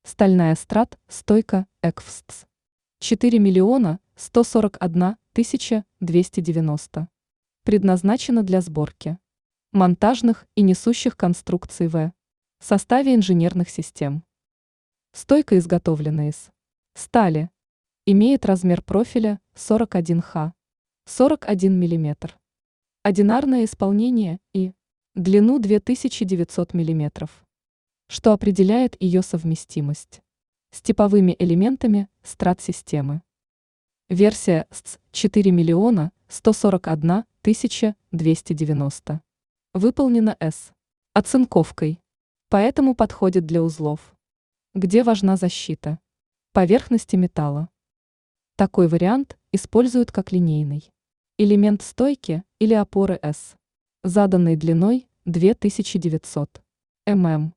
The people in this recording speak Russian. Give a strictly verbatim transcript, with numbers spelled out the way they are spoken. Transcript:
Стальная страт, стойка, Эквстс. четыре миллиона сто сорок одна тысяча двести девяносто. Предназначена для сборки монтажных и несущих конструкций в составе инженерных систем. Стойка изготовлена из стали. Имеет размер профиля сорок один ха, сорок один миллиметр. Одинарное исполнение и длину две тысячи девятьсот миллиметров, что определяет ее совместимость с типовыми элементами страт-системы. Версия эс четыре миллиона сто сорок одна тысяча двести девяносто. Выполнена с оцинковкой, поэтому подходит для узлов, где важна защита поверхности металла. Такой вариант используют как линейный элемент стойки или опоры с заданной длиной две тысячи девятьсот миллиметров.